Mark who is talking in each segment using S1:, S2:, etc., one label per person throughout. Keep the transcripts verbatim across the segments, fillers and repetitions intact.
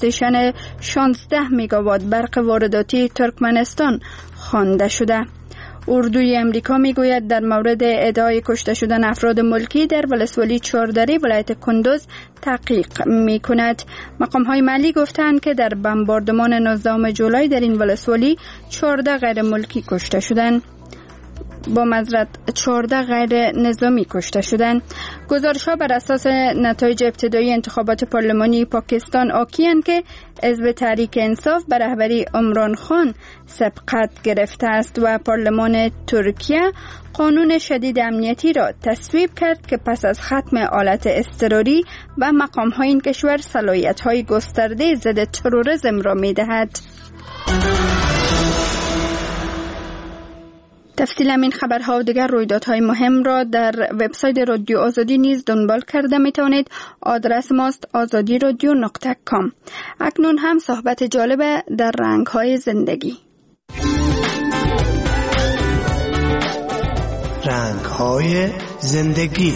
S1: استیشن شانزده مگاوات برق وارداتی ترکمنستان خوانده شده. اردوی امریکا میگوید در مورد ادعای کشته شدن افراد ملکی در ولسوالی چهاردری ولایت کندوز تحقیق میکند. مقام های محلی گفتند که در بمباردمان نوزدهم جولای در این ولسوالی چهارده غیر ملکی کشته شدند. با معذرت چهارده غیر نظامی کشته شدند. گزارش‌ها بر اساس نتایج ابتدایی انتخابات پارلمانی پاکستان حاکی‌اند که حزب تحریک انصاف به رهبری عمران خان سبقت گرفته است و پارلمان ترکیه قانون شدید امنیتی را تصویب کرد که پس از ختم حالت اضطراری و مقام‌های این کشور صلاحیت‌های گسترده ضد تروریسم را می‌دهد. تفصیل این خبرها و دیگر رویدادهای مهم را در وبسایت رادیو آزادی نیز دنبال کرده می توانید. آدرس ماست آزادی رادیو نقطه کام. اکنون هم صحبت جالب در رنگ‌های زندگی.
S2: رنگ‌های زندگی.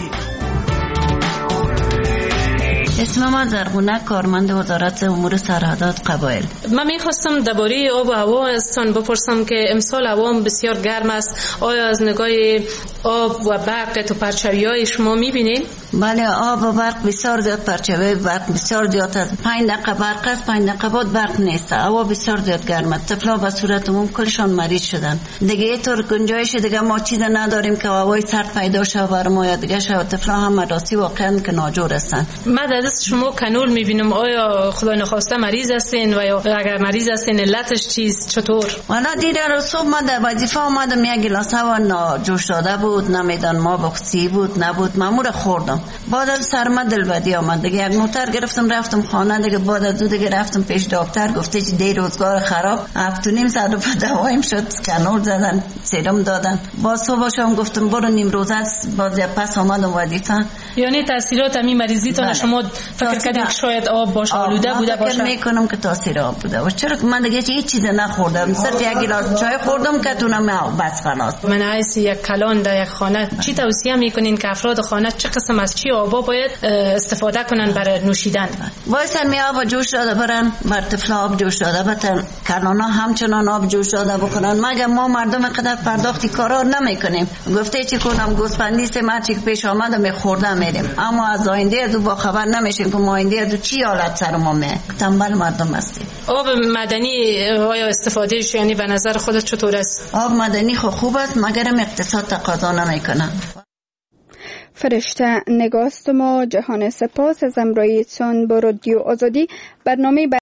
S3: اسم من زرغونه، کارمند وزارت امور سرحدات قبایل.
S4: من میخواستم درباره آب و هوا ازتان بپرسم که امسال هوا بسیار گرم است. آیا از نگاه آب و برق تو پرچوی‌های شما میبینید؟
S3: بله، آب و برق بسیار زیاد، پرچوی برق بسیار زیاد است. پنج دقیقه برق است، پنج دقیقه بعد برق نیست. هوا بسیار زیاد گرم است. طفلا به صورت عموم کلشان مریض شدن. دیگه اینطور گنجایش دیگه ما چیز نداریم که هوای سرد پیدا شه بر ما یا دیگه شه. طفلا هم مراسی واقعا که ناجور هستن.
S4: من از شما کانول میبینم، آیا خدا نخواسته مریض هستین و یا اگر مریض هستین علتش چیست، چطور؟
S3: والا دیره رو صبح من در وظیفه آمدم، یک گلاس هوا ناجوش داده بود، نمیدان ما بخصی بود نبود، مامور خوردم. بعد از سرما دلبدی آمد دیگه، یک موتر گرفتم رفتم خانه دیگه. بعد از دو دیگه رفتم پیش دکتر، گفته چه دی روزگار خراب، هفت و نیم ساعت رو دوایم شد، کانول زدن، سرم دادن. با صبح شام گفتم برو نیم روز است، بعد پس آمدم وظیفه.
S4: یعنی تاثیرات همین مریضیتون شما فکر کردین که شاید آب باشه، آلوده بوده باشه؟
S3: فکر میکنم که تاثیر آب بوده باشه، چرا که من دیگه هیچ چیز نخوردم، صرف یک گلاس چای خوردم که تونم بس خلاص.
S4: من حیث یک کلان در یک خانه چی توصیه میکنین که افراد خانه چه قسم از چی آبا باید استفاده کنن برای نوشیدن؟
S3: وایسن می آب جوش داده برن، بر طفلا آب جوش داده بتن، کلانا همچنان آب جوش داده بکنن. مگه ما مردم قدر پرداختی کارا نمیکنیم؟ گفته چی کنم، گوسفندی سه ما چی پیش آمده میخوردم میریم، اما از آینده از با خبر نمیشیم که ما آینده از چی حالت سر ما می تنبل مردم هستیم.
S4: آب مدنی آیا استفادهش یعنی به نظر خودت چطور است؟
S3: آب مدنی خو خوب است مگرم اقتصاد تقاضا نمیکنه.
S1: فرشته نگاست ما جهان سپاس از امرایتان با رادیو آزادی. برنامه